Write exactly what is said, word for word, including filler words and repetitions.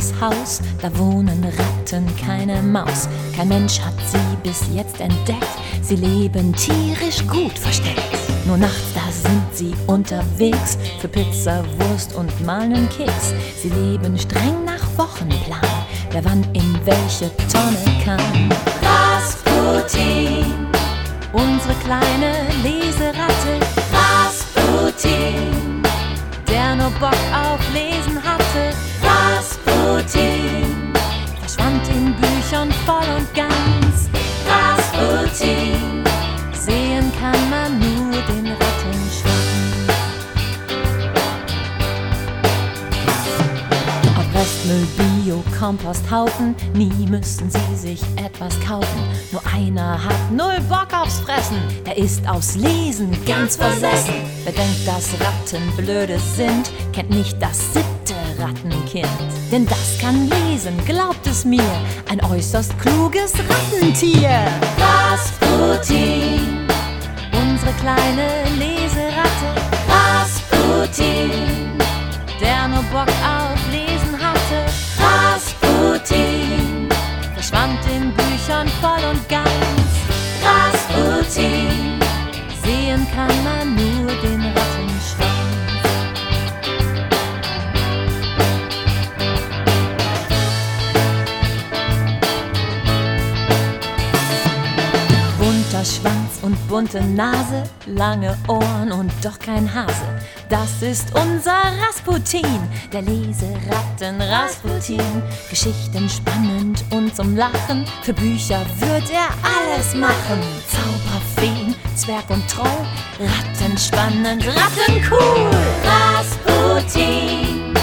Rasputis Haus, da wohnen Ratten, keine Maus. Kein Mensch hat sie bis jetzt entdeckt, sie leben tierisch gut versteckt. Nur nachts, da sind sie unterwegs, für Pizza, Wurst und mal nen Keks. Sie leben streng nach Wochenplan, wer wann in welche Tonne kann. Rasputin, unsere kleine Leseratte. Rasputin, der nur Bock auf Lesen hatte. Rasputin, verschwand in Büchern voll und ganz. Rasputin, sehen kann man nur den Rattenschwanz. Ob Restmüll, Bio, Komposthaufen, nie müssen sie sich etwas kaufen. Nur einer hat null Bock aufs Fressen, der ist aufs Lesen ganz versessen. Wer denkt, dass Ratten blöde sind, kennt nicht das siebte Rattenkind. Denn das kann lesen, glaubt es mir, ein äußerst kluges Rattentier. Rasputin, unsere kleine Leseratte. Rasputin, der nur Bock auf Lesen hatte. Rasputin, verschwand in Büchern voll und ganz. Rasputin, sehen kann man nur den Rattenschwanz. Bunter Schwanz und bunte Nase, lange Ohren und doch kein Hase. Das ist unser Rasputin, der Leseratten Rasputin. Geschichten spannend und zum Lachen, für Bücher wird er alles machen. Zauberfeen, Zwerg und Troll, Ratten spannend, Ratten cool. Rasputin,